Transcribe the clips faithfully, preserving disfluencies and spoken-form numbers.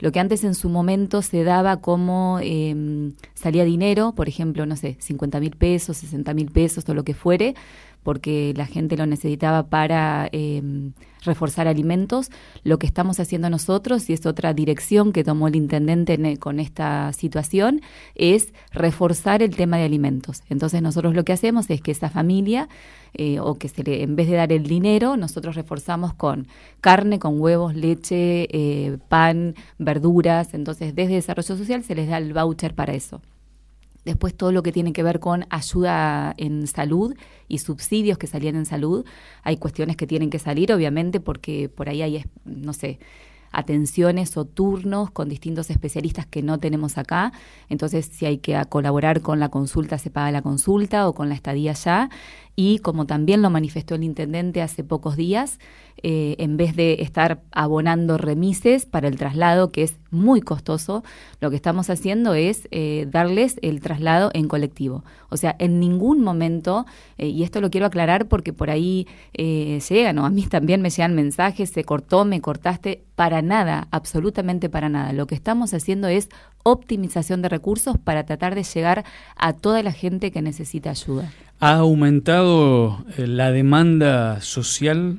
Lo que antes en su momento se daba como eh, salía dinero, por ejemplo, no sé, cincuenta mil pesos, sesenta mil pesos o lo que fuere, porque la gente lo necesitaba para eh, reforzar alimentos. Lo que estamos haciendo nosotros, y es otra dirección que tomó el intendente en, con esta situación, es reforzar el tema de alimentos. Entonces nosotros lo que hacemos es que esa familia, eh, o que se le, en vez de dar el dinero, nosotros reforzamos con carne, con huevos, leche, eh, pan, verduras. Entonces desde Desarrollo Social se les da el voucher para eso. Después todo lo que tiene que ver con ayuda en salud y subsidios que salían en salud. Hay cuestiones que tienen que salir, obviamente, porque por ahí hay, no sé, atenciones o turnos con distintos especialistas que no tenemos acá. Entonces, si hay que colaborar con la consulta, se paga la consulta o con la estadía ya. Y como también lo manifestó el intendente hace pocos días, eh, en vez de estar abonando remises para el traslado, que es muy costoso, lo que estamos haciendo es eh, darles el traslado en colectivo. O sea, en ningún momento, eh, y esto lo quiero aclarar porque por ahí eh, llegan, o a mí también me llegan mensajes, se cortó, me cortaste, para nada, absolutamente para nada. Lo que estamos haciendo es optimización de recursos para tratar de llegar a toda la gente que necesita ayuda. ¿Ha aumentado la demanda social?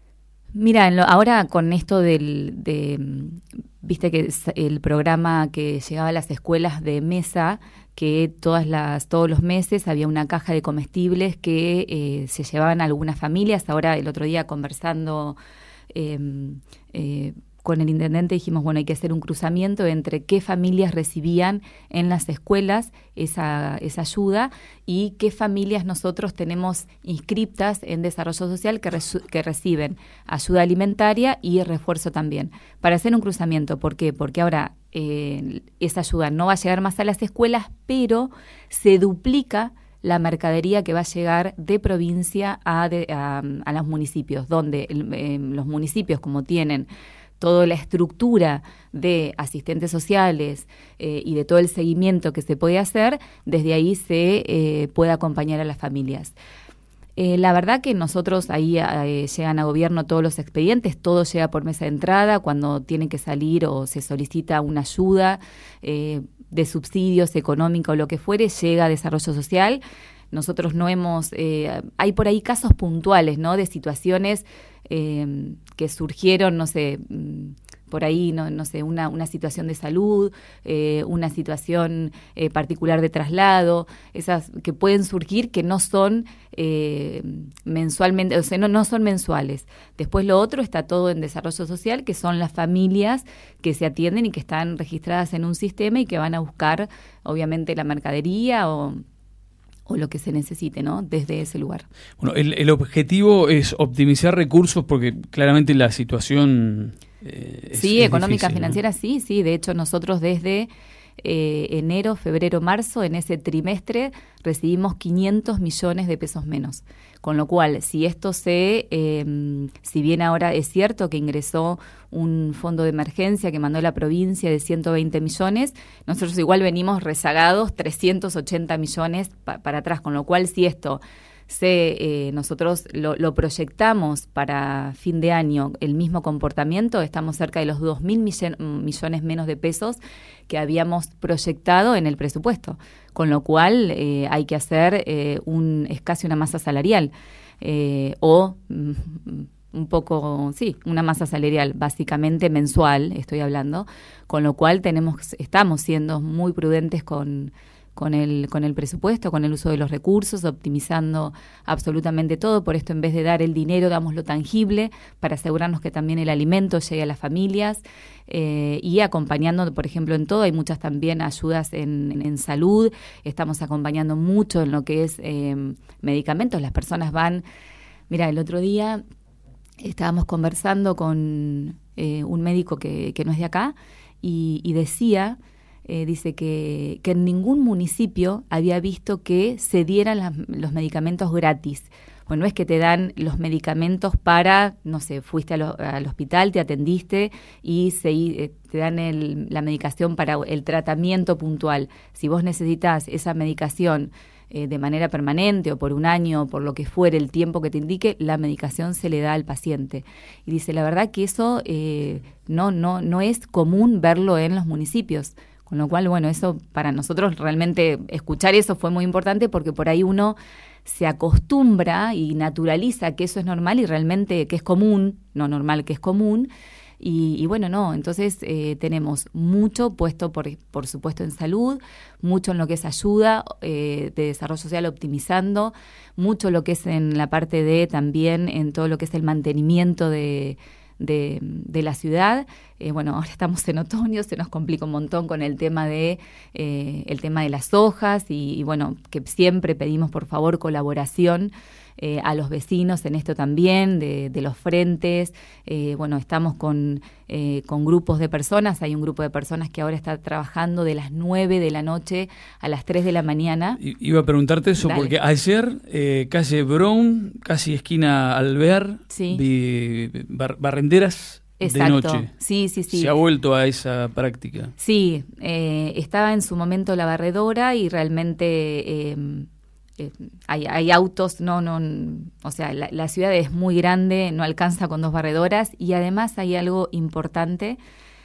Mira, en lo, ahora con esto del, de, viste que el programa que llegaba a las escuelas de mesa, que todas las, todos los meses había una caja de comestibles que eh, se llevaban a algunas familias. Ahora el otro día conversando eh, eh, con el intendente dijimos, bueno, hay que hacer un cruzamiento entre qué familias recibían en las escuelas esa, esa ayuda y qué familias nosotros tenemos inscriptas en Desarrollo Social que, resu- que reciben ayuda alimentaria y refuerzo también. Para hacer un cruzamiento, ¿por qué? Porque ahora eh, esa ayuda no va a llegar más a las escuelas, pero se duplica la mercadería que va a llegar de provincia a, de, a, a los municipios, donde eh, los municipios, como tienen toda la estructura de asistentes sociales eh, y de todo el seguimiento que se puede hacer, desde ahí se eh, puede acompañar a las familias. Eh, la verdad que nosotros ahí eh, llegan a gobierno todos los expedientes, todo llega por mesa de entrada, cuando tiene que salir o se solicita una ayuda eh, de subsidios económica o lo que fuere, llega a Desarrollo Social. Nosotros no hemos, eh, hay por ahí casos puntuales, ¿no? De situaciones eh, que surgieron, no sé, por ahí, no, no sé, una, una situación de salud, eh, una situación eh, particular de traslado, esas que pueden surgir que no son eh, mensualmente, o sea, no, no son mensuales. Después lo otro está todo en Desarrollo Social, que son las familias que se atienden y que están registradas en un sistema y que van a buscar, obviamente, la mercadería o... o lo que se necesite, ¿no? Desde ese lugar. Bueno, el, el objetivo es optimizar recursos porque claramente la situación eh, es, sí, es económica, difícil, financiera, ¿no? sí, sí. De hecho, nosotros desde eh, enero, febrero, marzo, en ese trimestre, recibimos quinientos millones de pesos menos. Con lo cual, si esto se, eh, si bien ahora es cierto que ingresó un fondo de emergencia que mandó la provincia de ciento veinte millones, nosotros igual venimos rezagados trescientos ochenta millones pa- para atrás, con lo cual si esto se, eh, nosotros lo, lo proyectamos para fin de año, el mismo comportamiento, estamos cerca de los dos mil millones menos de pesos que habíamos proyectado en el presupuesto, con lo cual eh, hay que hacer eh, un, es casi una masa salarial eh, o mm, un poco, sí, una masa salarial básicamente mensual, estoy hablando, con lo cual tenemos, estamos siendo muy prudentes con con el con el presupuesto, con el uso de los recursos, optimizando absolutamente todo. Por esto, en vez de dar el dinero, damos lo tangible para asegurarnos que también el alimento llegue a las familias eh, y acompañando, por ejemplo, en todo. Hay muchas también ayudas en, en, en salud. Estamos acompañando mucho en lo que es eh, medicamentos. Las personas van... Mira, el otro día estábamos conversando con eh, un médico que, que no es de acá y, y decía... Eh, dice que, que en ningún municipio había visto que se dieran las, los medicamentos gratis, Bueno, no es que te dan los medicamentos para, no sé, fuiste a lo, al hospital, te atendiste y se, eh, te dan el, la medicación para el tratamiento puntual. Si vos necesitas esa medicación eh, de manera permanente o por un año o por lo que fuere el tiempo que te indique, la medicación se le da al paciente. Y dice, la verdad que eso eh, no, no, no es común verlo en los municipios. Con lo cual, bueno, eso para nosotros realmente escuchar eso fue muy importante porque por ahí uno se acostumbra y naturaliza que eso es normal y realmente que es común, no normal, que es común. Y, y bueno, no, entonces eh, tenemos mucho puesto, por, por supuesto, en salud, mucho en lo que es ayuda eh, de desarrollo social optimizando, mucho lo que es en la parte de también en todo lo que es el mantenimiento de... De, de la ciudad. Eh, bueno, ahora estamos en otoño, se nos complica un montón con el tema de eh, el tema de las hojas y, y bueno, que siempre pedimos por favor colaboración eh, a los vecinos en esto también, de, de los frentes. Eh, bueno, estamos con, eh, con grupos de personas, hay un grupo de personas que ahora está trabajando de las nueve de la noche a las tres de la mañana. I, iba a preguntarte eso, Dale. Porque ayer, eh, calle Brown, casi esquina Alvear, sí. vi bar, barrenderas Exacto. de noche. Sí, sí, sí. Se ha vuelto a esa práctica. Sí, eh, estaba en su momento la barredora y realmente... Eh, Eh, hay, hay autos, no, no, o sea, la, la ciudad es muy grande, no alcanza con dos barredoras y además hay algo importante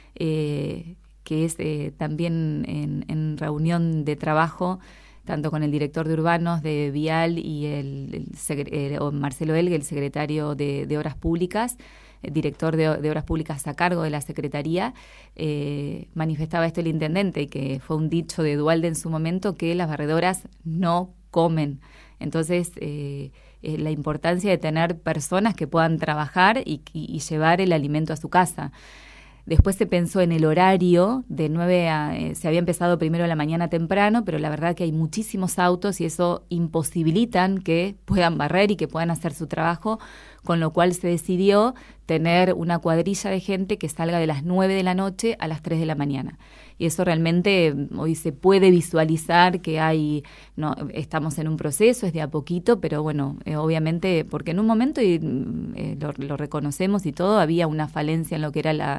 eh, que es eh, también en, en reunión de trabajo, tanto con el director de urbanos de Vial y el, el secre, eh, o Marcelo Elgue, el secretario de, de Obras Públicas, el director de, de Obras Públicas a cargo de la Secretaría, eh, manifestaba esto el intendente, y que fue un dicho de Duhalde en su momento, que las barredoras no comen. Entonces, eh, eh, la importancia de tener personas que puedan trabajar y, y, y llevar el alimento a su casa. Después se pensó en el horario, de nueve a... Eh, se había empezado primero a la mañana temprano, pero la verdad que hay muchísimos autos y eso imposibilitan que puedan barrer y que puedan hacer su trabajo, con lo cual se decidió tener una cuadrilla de gente que salga de las nueve de la noche a las tres de la mañana. Y eso realmente hoy se puede visualizar que hay, no, estamos en un proceso, es de a poquito, pero bueno, eh, obviamente, porque en un momento, y eh, lo, lo reconocemos y todo, había una falencia en lo que era la